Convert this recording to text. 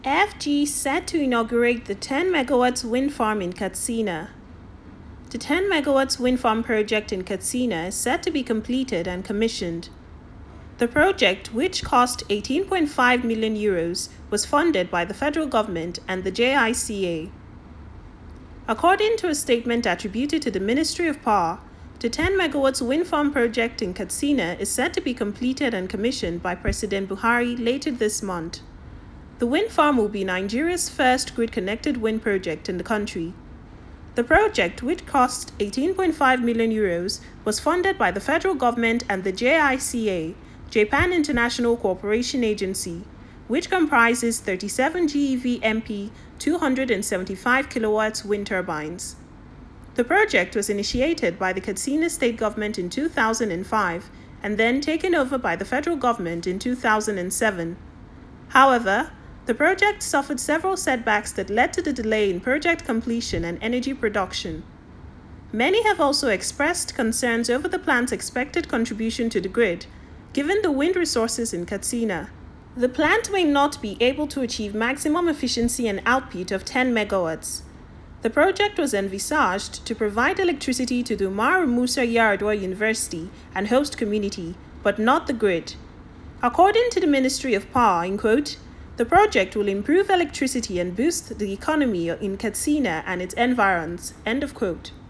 FG set to inaugurate the 10 megawatts wind farm in Katsina. The 10 megawatts wind farm project in Katsina is set to be completed and commissioned. The project, which cost 18.5 million euros, was funded by the federal government and the JICA. According to a statement attributed to the Ministry of Power, the 10 megawatts wind farm project in Katsina is set to be completed and commissioned by President Buhari later this month. The wind farm will be Nigeria's first grid-connected wind project in the country. The project, which cost 18.5 million euros, was funded by the federal government and the JICA, Japan International Cooperation Agency, which comprises 37 GeV-MP 275 kilowatts wind turbines. The project was initiated by the Katsina State Government in 2005 and then taken over by the federal government in 2007. However, the project suffered several setbacks that led to the delay in project completion and energy production. Many have also expressed concerns over the plant's expected contribution to the grid, given the wind resources in Katsina. The plant may not be able to achieve maximum efficiency and output of 10 megawatts. The project was envisaged to provide electricity to the Umaru Musa Yar'Adua University and host community, but not the grid. According to the Ministry of Power, in quote, "The project will improve electricity and boost the economy in Katsina and its environs," end of quote.